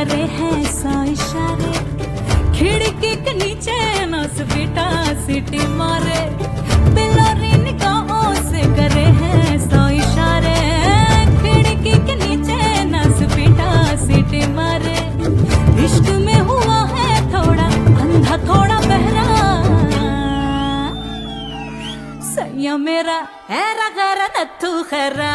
करे हैं सौ इशारे, खिड़की के नीचे नस बेटा सीटी मारे, बिलोरी निगाहों से करे हैं सौ इशारे, खिड़की के नीचे नस बेटा सीटी मारे। इश्क में हुआ है थोड़ा अंधा थोड़ा बहरा, सैया मेरा ऐरा गरा नत्थू खैरा।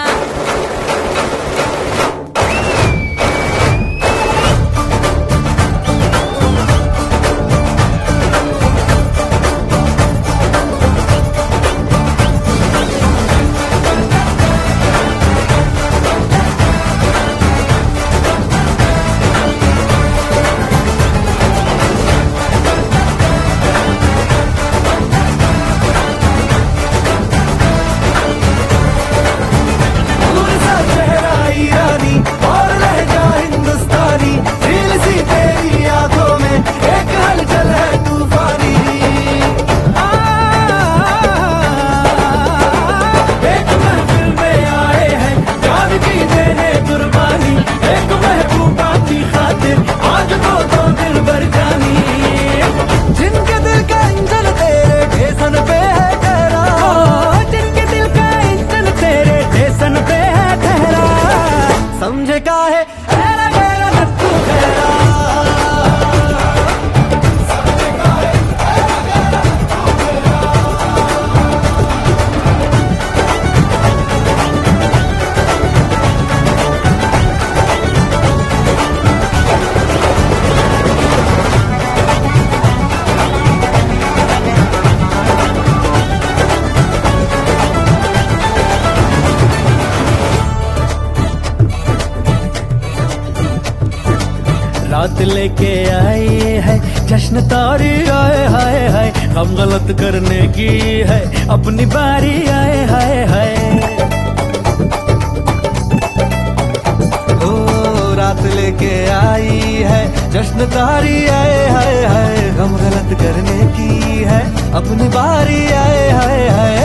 समझे का है ऐरा गैरा नत्थू खैरा। रात लेके आई है जश्न तारी आए हाय हाय, हम गलत करने की है अपनी बारी आए हाय हाय। ओ रात लेके आई है जश्न तारी आए हाय हाय, हम गलत करने की है अपनी बारी आए हाय हाय।